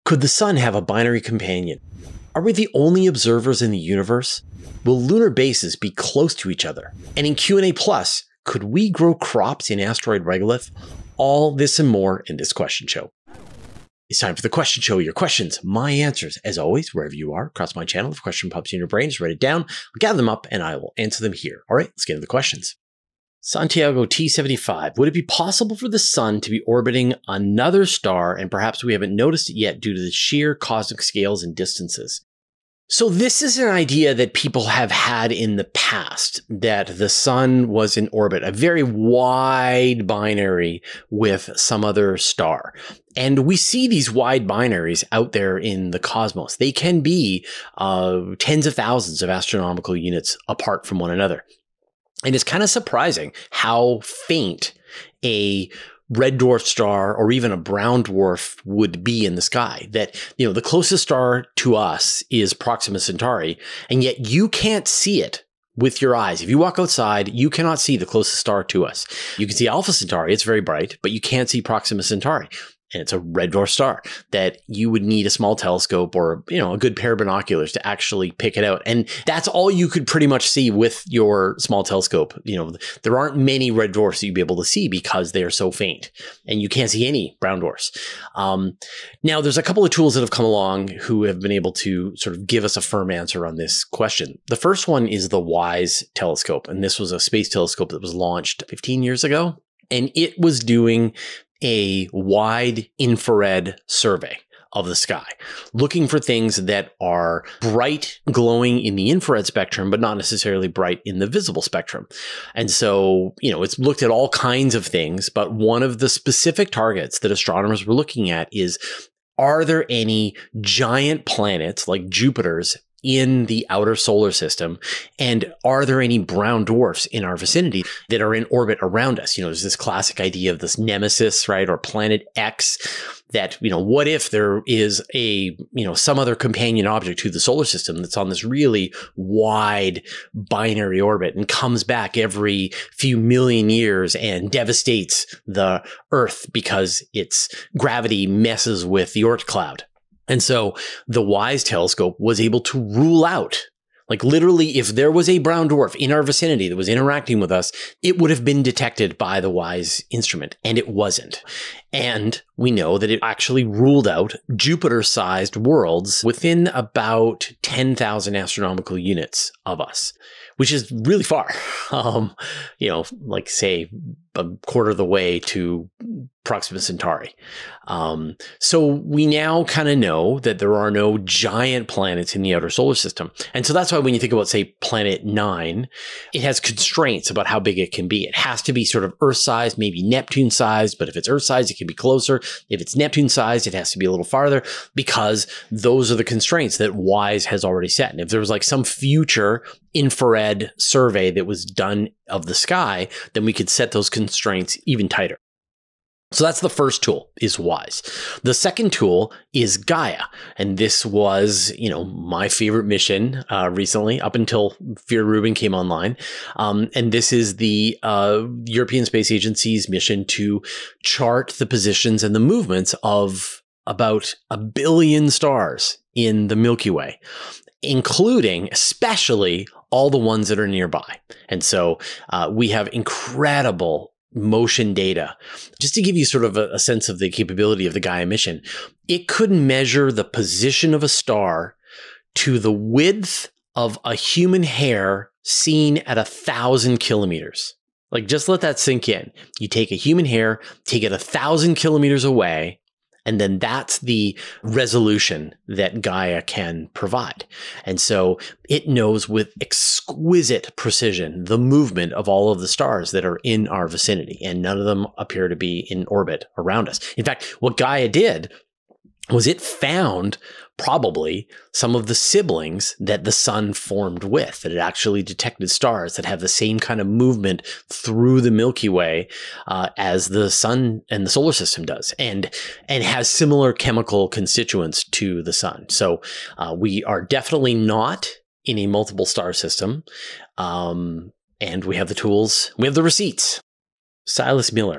Could the sun have a binary companion? Are we the only observers in the universe? Will lunar bases be close to each other? And in Q&A Plus, could we grow crops in asteroid regolith? All this and more in this question show. It's time for the question show. Your questions, my answers. As always, wherever you are, across my channel, if a question pops in your brain, just write it down. I'll gather them up and I will answer them here. All right, let's get into the questions. Santiago T75, would it be possible for the sun to be orbiting another star and perhaps we haven't noticed it yet due to the sheer cosmic scales and distances? So this is an idea that people have had in the past, that the sun was in orbit, a very wide binary with some other star. And we see these wide binaries out there in the cosmos. They can be tens of thousands of astronomical units apart from one another. And it's kind of surprising how faint a red dwarf star or even a brown dwarf would be in the sky. That, the closest star to us is Proxima Centauri, and yet you can't see it with your eyes. If you walk outside, you cannot see the closest star to us. You can see Alpha Centauri, it's very bright, but you can't see Proxima Centauri. And it's a red dwarf star that you would need a small telescope or, a good pair of binoculars to actually pick it out. And that's all you could pretty much see with your small telescope. There aren't many red dwarfs that you'd be able to see because they are so faint and you can't see any brown dwarfs. Now there's a couple of tools that have come along who have been able to sort of give us a firm answer on this question. The first one is the WISE telescope. And this was a space telescope that was launched 15 years ago. And it was doing a wide infrared survey of the sky, looking for things that are bright, glowing in the infrared spectrum, but not necessarily bright in the visible spectrum. And so, it's looked at all kinds of things, but one of the specific targets that astronomers were looking at is, are there any giant planets like Jupiter's in the outer solar system? And are there any brown dwarfs in our vicinity that are in orbit around us? There's this classic idea of this nemesis, right? Or planet X that, what if there is some other companion object to the solar system that's on this really wide binary orbit and comes back every few million years and devastates the Earth because its gravity messes with the Oort cloud. And so the WISE telescope was able to rule out, literally, if there was a brown dwarf in our vicinity that was interacting with us, it would have been detected by the WISE instrument, and it wasn't. And we know that it actually ruled out Jupiter-sized worlds within about 10,000 astronomical units of us, which is really far. Say a quarter of the way to Proxima Centauri. So we now kind of know that there are no giant planets in the outer solar system. And so that's why when you think about, say, Planet 9, it has constraints about how big it can be. It has to be sort of Earth-sized, maybe Neptune-sized, but if it's Earth-sized, it can be closer. If it's Neptune-sized, it has to be a little farther because those are the constraints that WISE has already set. And if there was some future infrared survey that was done of the sky, then we could set those constraints even tighter. So that's the first tool, is WISE. The second tool is Gaia. And this was, my favorite mission recently, up until Vera Rubin came online. And this is the European Space Agency's mission to chart the positions and the movements of about 1 billion stars in the Milky Way, including especially all the ones that are nearby. And so we have incredible motion data. Just to give you sort of a sense of the capability of the Gaia mission, it could measure the position of a star to the width of a human hair seen at 1,000 kilometers. Just let that sink in. You take a human hair, take it 1,000 kilometers away, and then that's the resolution that Gaia can provide. And so it knows with exquisite precision the movement of all of the stars that are in our vicinity, and none of them appear to be in orbit around us. In fact, what Gaia did was it found probably some of the siblings that the sun formed with, that it actually detected stars that have the same kind of movement through the Milky Way as the sun and the solar system does, and has similar chemical constituents to the sun. So we are definitely not in a multiple star system, and we have the tools, we have the receipts. Silas Miller,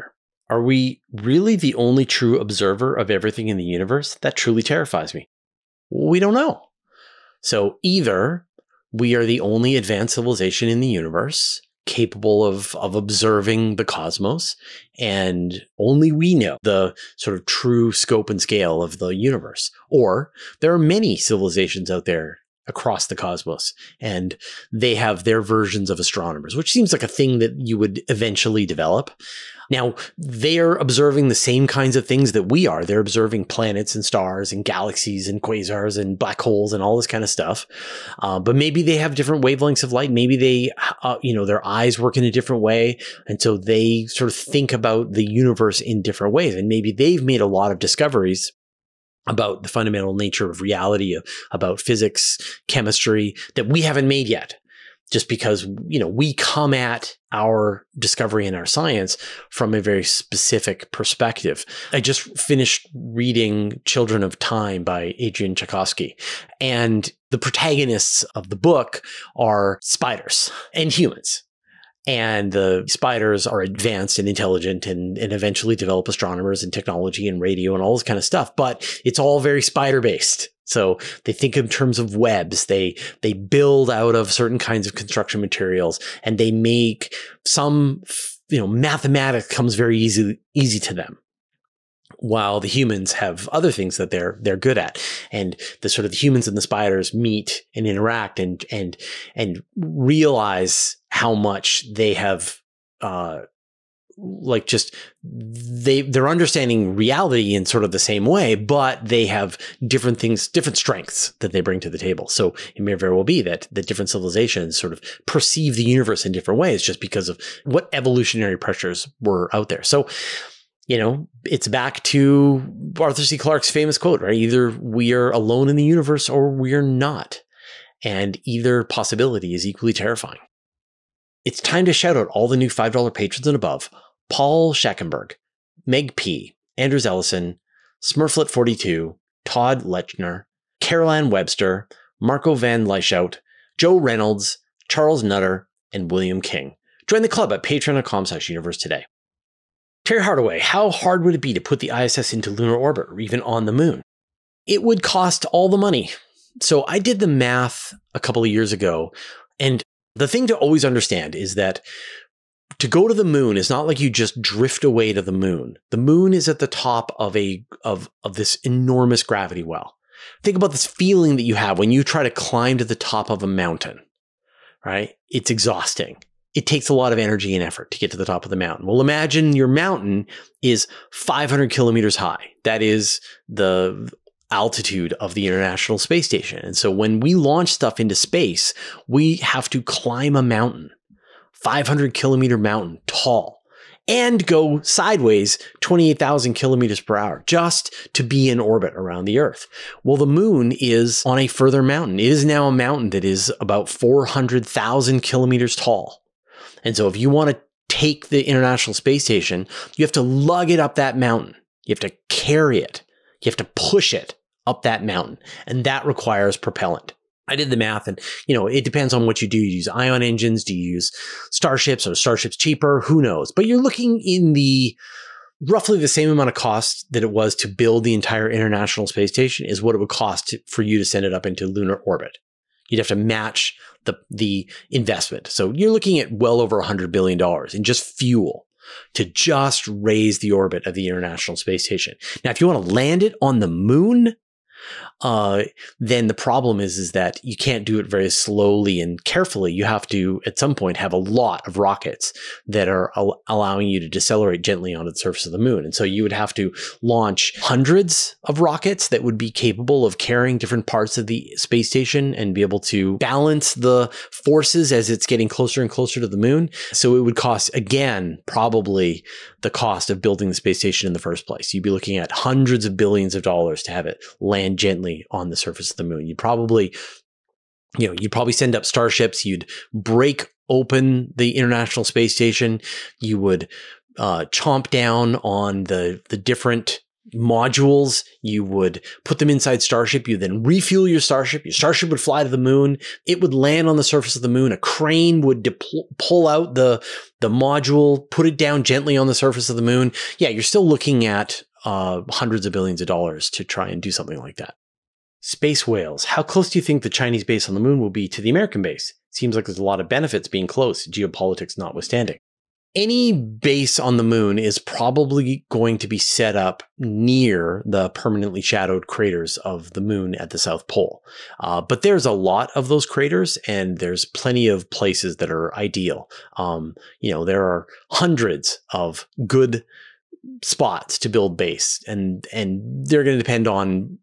Are we really the only true observer of everything in the universe? That truly terrifies me. We don't know. So either we are the only advanced civilization in the universe capable of observing the cosmos, and only we know the sort of true scope and scale of the universe, or there are many civilizations out there across the cosmos, and they have their versions of astronomers, which seems like a thing that you would eventually develop. Now, they're observing the same kinds of things that we are. They're observing planets and stars and galaxies and quasars and black holes and all this kind of stuff. But maybe they have different wavelengths of light. Maybe they, their eyes work in a different way. And so they sort of think about the universe in different ways. And maybe they've made a lot of discoveries about the fundamental nature of reality, about physics, chemistry that we haven't made yet. Just because, we come at our discovery and our science from a very specific perspective. I just finished reading Children of Time by Adrian Tchaikovsky, and the protagonists of the book are spiders and humans. And the spiders are advanced and intelligent and eventually develop astronomers and technology and radio and all this kind of stuff. But it's all very spider-based. So they think in terms of webs. They build out of certain kinds of construction materials, and they make some, mathematics comes very easy to them, while the humans have other things that they're good at. And the sort of the humans and the spiders meet and interact and realize how much they have, they're understanding reality in sort of the same way, but they have different things, different strengths that they bring to the table. So it may very well be that the different civilizations sort of perceive the universe in different ways just because of what evolutionary pressures were out there. So, it's back to Arthur C. Clarke's famous quote, right? Either we are alone in the universe or we are not. And either possibility is equally terrifying. It's time to shout out all the new $5 patrons and above: Paul Schackenberg, Meg P., Andrews Ellison, Smurflet42, Todd Lechner, Caroline Webster, Marco Van Leishout, Joe Reynolds, Charles Nutter, and William King. Join the club at patreon.com/universe today. Terry Hardaway, how hard would it be to put the ISS into lunar orbit or even on the moon? It would cost all the money. So I did the math a couple of years ago, and the thing to always understand is that to go to the moon is not like you just drift away to the moon. The moon is at the top of this enormous gravity well. Think about this feeling that you have when you try to climb to the top of a mountain, right? It's exhausting. It takes a lot of energy and effort to get to the top of the mountain. Well, imagine your mountain is 500 kilometers high. That is the altitude of the International Space Station. And so when we launch stuff into space, we have to climb a mountain, 500 kilometer mountain tall, and go sideways 28,000 kilometers per hour just to be in orbit around the Earth. Well, the moon is on a further mountain. It is now a mountain that is about 400,000 kilometers tall. And so if you want to take the International Space Station, you have to lug it up that mountain. You have to carry it. You have to push it up that mountain. And that requires propellant. I did the math, and it depends on what you do. You use ion engines. Do you use starships? Or starships cheaper? Who knows? But you're looking in the roughly the same amount of cost that it was to build the entire International Space Station is what it would cost for you to send it up into lunar orbit. You'd have to match the investment. So you're looking at well over $100 billion in just fuel to just raise the orbit of the International Space Station. Now, if you want to land it on the moon, then the problem is that you can't do it very slowly and carefully. You have to, at some point, have a lot of rockets that are allowing you to decelerate gently onto the surface of the moon. And so you would have to launch hundreds of rockets that would be capable of carrying different parts of the space station and be able to balance the forces as it's getting closer and closer to the moon. So it would cost, again, probably the cost of building the space station in the first place. You'd be looking at hundreds of billions of dollars to have it land gently on the surface of the moon. You'd probably send up starships. You'd break open the International Space Station. You would chomp down on the different modules. You would put them inside Starship. You then refuel your Starship. Your Starship would fly to the moon. It would land on the surface of the moon. A crane would pull out the module, put it down gently on the surface of the moon. Yeah, you're still looking at hundreds of billions of dollars to try and do something like that. Space whales. How close do you think the Chinese base on the moon will be to the American base? Seems like there's a lot of benefits being close, geopolitics notwithstanding. Any base on the moon is probably going to be set up near the permanently shadowed craters of the moon at the South Pole. But there's a lot of those craters, and there's plenty of places that are ideal. There are hundreds of good spots to build base, and they're going to depend on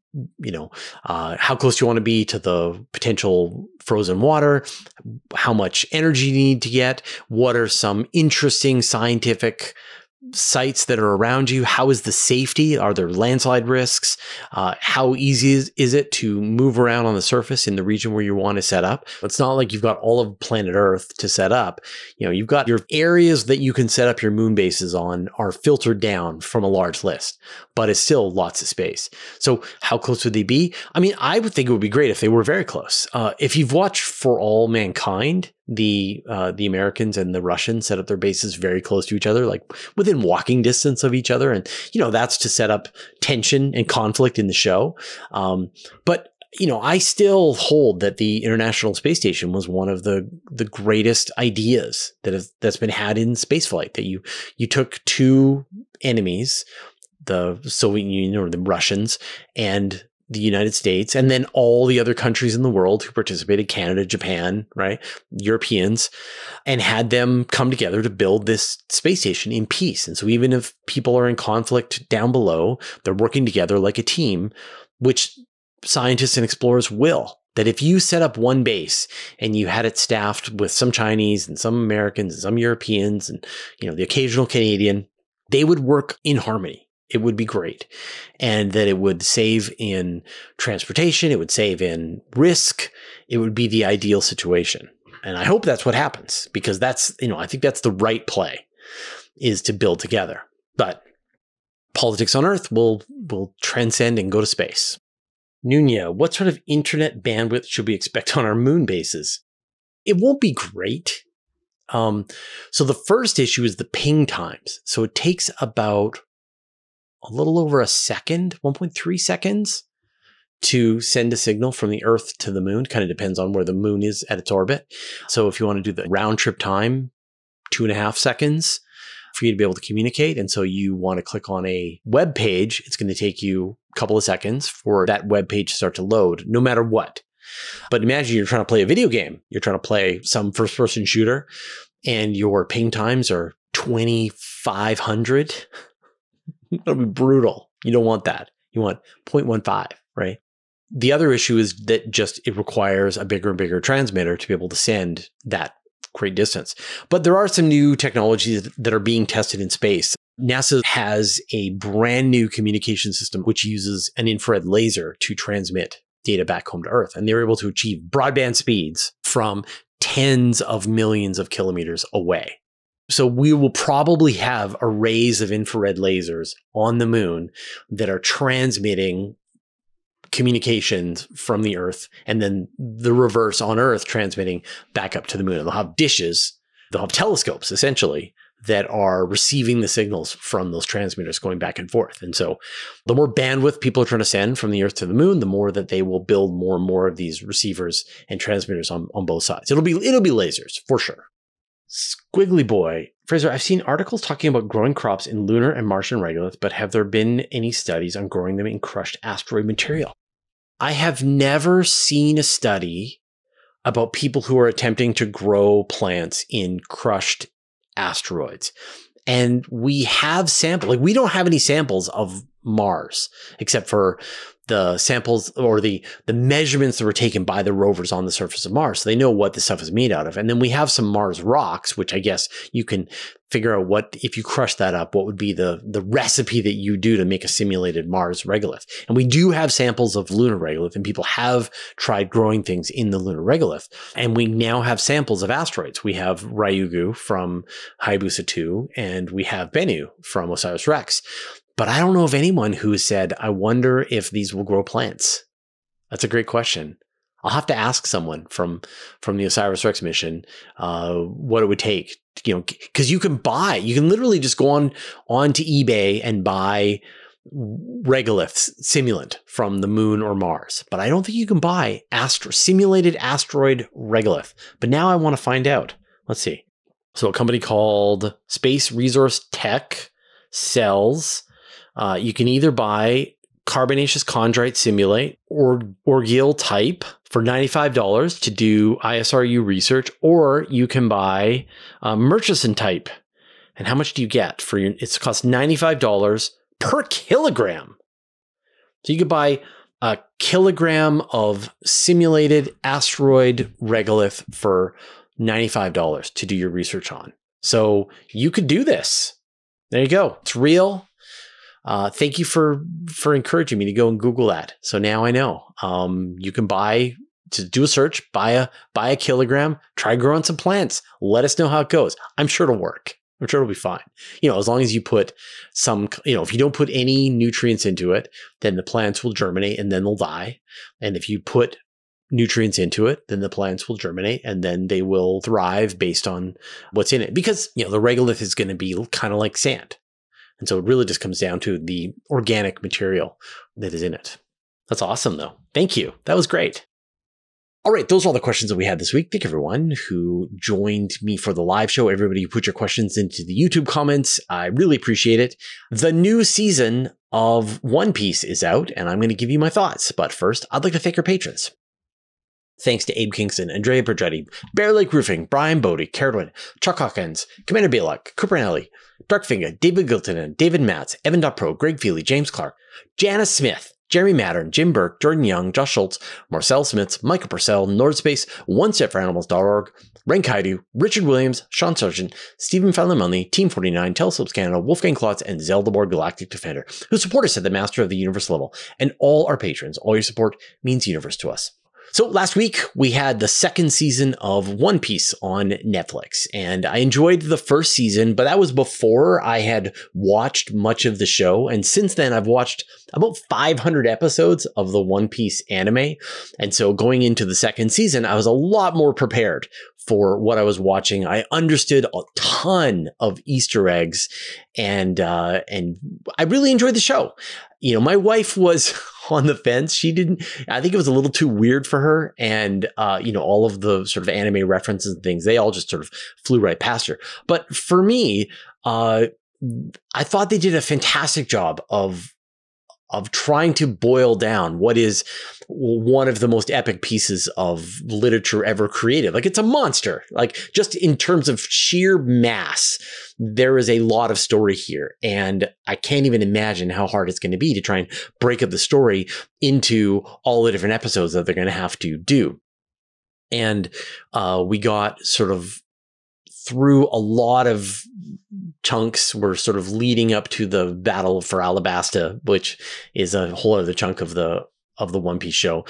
how close you want to be to the potential frozen water, how much energy you need to get, what are some interesting scientific sites that are around you, how is the safety, are there landslide risks, how easy is it to move around on the surface in the region where you want to set up. It's not like you've got all of planet Earth to set up. You've got your areas that you can set up your moon bases on are filtered down from a large list, but it's still lots of space. So how close would they be? I mean, I would think it would be great if they were very close. If you've watched For All Mankind, the Americans and the Russians set up their bases very close to each other, like within walking distance of each other. And, that's to set up tension and conflict in the show. But I still hold that the International Space Station was one of the greatest ideas that's been had in spaceflight, that you took two enemies, the Soviet Union or the Russians and the United States, and then all the other countries in the world who participated, Canada, Japan, right, Europeans, and had them come together to build this space station in peace. And so even if people are in conflict down below, they're working together like a team, which scientists and explorers will. That if you set up one base and you had it staffed with some Chinese and some Americans and some Europeans and, the occasional Canadian, they would work in harmony. It would be great. And that it would save in transportation. It would save in risk. It would be the ideal situation. And I hope that's what happens, because that's, I think that's the right play, is to build together. But politics on Earth will transcend and go to space. Nunya, what sort of internet bandwidth should we expect on our moon bases? It won't be great. So the first issue is the ping times. So it takes about a little over a second, 1.3 seconds, to send a signal from the Earth to the moon. Kind of depends on where the moon is at its orbit. So if you want to do the round trip time, 2.5 seconds for you to be able to communicate. And so you want to click on a web page. It's going to take you a couple of seconds for that web page to start to load, no matter what. But imagine you're trying to play a video game. You're trying to play some first-person shooter, and your ping times are 2,500. That'll be brutal. You don't want that. You want 0.15, right? The other issue is that it requires a bigger and bigger transmitter to be able to send that great distance. But there are some new technologies that are being tested in space. NASA has a brand new communication system which uses an infrared laser to transmit data back home to Earth. And they're able to achieve broadband speeds from tens of millions of kilometers away. So we will probably have arrays of infrared lasers on the moon that are transmitting communications from the Earth, and then the reverse on Earth transmitting back up to the moon. And they'll have dishes, they'll have telescopes essentially that are receiving the signals from those transmitters going back and forth. And so the more bandwidth people are trying to send from the Earth to the moon, the more that they will build more and more of these receivers and transmitters on both sides. It'll be lasers for sure. Squiggly Boy, Fraser, I've seen articles talking about growing crops in lunar and Martian regolith, but have there been any studies on growing them in crushed asteroid material? I have never seen a study about people who are attempting to grow plants in crushed asteroids. And we have samples, we don't have any samples of Mars, except for the samples or the measurements that were taken by the rovers on the surface of Mars. So they know what the stuff is made out of. And then we have some Mars rocks, which I guess you can figure out what, if you crush that up, what would be the recipe that you do to make a simulated Mars regolith. And we do have samples of lunar regolith, and people have tried growing things in the lunar regolith. And we now have samples of asteroids. We have Ryugu from Hayabusa 2, and we have Bennu from OSIRIS-REx. But I don't know of anyone who has said, I wonder if these will grow plants. That's a great question. I'll have to ask someone from the OSIRIS-REx mission what it would take, because you can literally just go onto eBay and buy regoliths, simulant from the moon or Mars. But I don't think you can buy simulated asteroid regolith. But now I want to find out. Let's see. So a company called Space Resource Tech sells, you can either buy carbonaceous chondrite simulate or Orgeal type for $95 to do ISRU research, or you can buy Murchison type. And how much do you get for your? It costs $95 per kilogram. So you could buy a kilogram of simulated asteroid regolith for $95 to do your research on. So you could do this. There you go. It's real. Thank you for encouraging me to go and Google that. So now I know. You can do a search, buy a kilogram, try growing some plants. Let us know how it goes. I'm sure it'll work. I'm sure it'll be fine. As long as you put if you don't put any nutrients into it, then the plants will germinate and then they'll die. And if you put nutrients into it, then the plants will germinate and then they will thrive based on what's in it. Because, the regolith is going to be kind of like sand. And so it really just comes down to the organic material that is in it. That's awesome, though. Thank you. That was great. All right, those are all the questions that we had this week. Thank everyone who joined me for the live show, everybody who put your questions into the YouTube comments. I really appreciate it. The new season of One Piece is out, and I'm going to give you my thoughts. But first, I'd like to thank our patrons. Thanks to Abe Kingston, Andrea Bergetti, Bear Lake Roofing, Brian Bodie, Carolyn, Chuck Hawkins, Commander Balak, Cooper Nelly, Darkfinger, David Gilton, David Matz, Evan.Pro, Greg Feely, James Clark, Janice Smith, Jeremy Mattern, Jim Burke, Jordan Young, Josh Schultz, Marcel Smits, Michael Purcell, Nordspace, OneStepForAnimals.org, Ren Kaidu, Richard Williams, Sean Sargent, Stephen Fallon-Melny, Team 49, Telescopes Canada, Wolfgang Klotz, and Zeldemort Galactic Defender, who support us at the Master of the Universe level, and all our patrons. All your support means universe to us. So last week, we had the second season of One Piece on Netflix, and I enjoyed the first season, but that was before I had watched much of the show. And since then, I've watched about 500 episodes of the One Piece anime. And so going into the second season, I was a lot more prepared for what I was watching. I understood a ton of Easter eggs, and I really enjoyed the show. My wife was on the fence. I think it was a little too weird for her. And, all of the sort of anime references and things, they all just sort of flew right past her. But for me, I thought they did a fantastic job of trying to boil down what is one of the most epic pieces of literature ever created. Like, it's a monster. Like, just in terms of sheer mass, there is a lot of story here. And I can't even imagine how hard it's going to be to try and break up the story into all the different episodes that they're going to have to do. And we got sort of through a lot of chunks. We're sort of leading up to the battle for Alabasta, which is a whole other chunk of the One Piece show.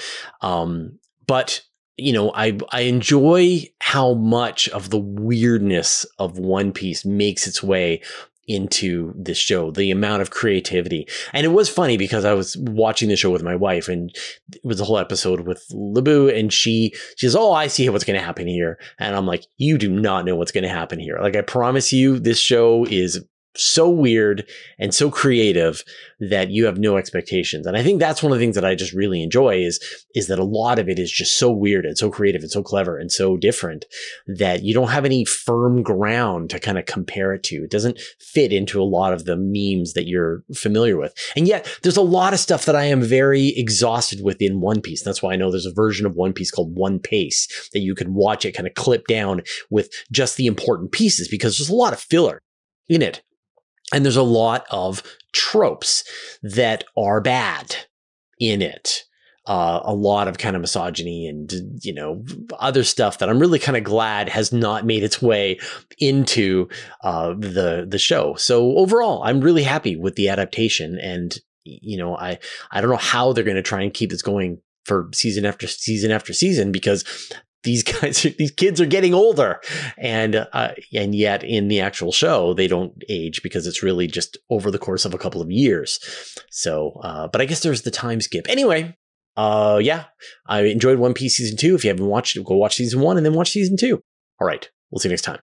But I enjoy how much of the weirdness of One Piece makes its way into this show, the amount of creativity. And it was funny because I was watching the show with my wife, and it was a whole episode with Lebu, and she says, "Oh, I see what's going to happen here." And I'm like, "You do not know what's going to happen here. Like, I promise you, this show is so weird and so creative that you have no expectations." And I think that's one of the things that I just really enjoy is that a lot of it is just so weird and so creative and so clever and so different that you don't have any firm ground to kind of compare it to. It doesn't fit into a lot of the memes that you're familiar with. And yet there's a lot of stuff that I am very exhausted with in One Piece. That's why I know there's a version of One Piece called One Pace that you can watch it kind of clip down with just the important pieces, because there's a lot of filler in it. And there's a lot of tropes that are bad in it. A lot of kind of misogyny and, other stuff that I'm really kind of glad has not made its way into the show. So overall, I'm really happy with the adaptation. And, I don't know how they're going to try and keep this going for season after season after season, because these kids are getting older, and yet in the actual show they don't age because it's really just over the course of a couple of years. So, but I guess there's the time skip. Anyway, yeah, I enjoyed One Piece season 2. If you haven't watched it, go watch season 1 and then watch season 2. All right, we'll see you next time.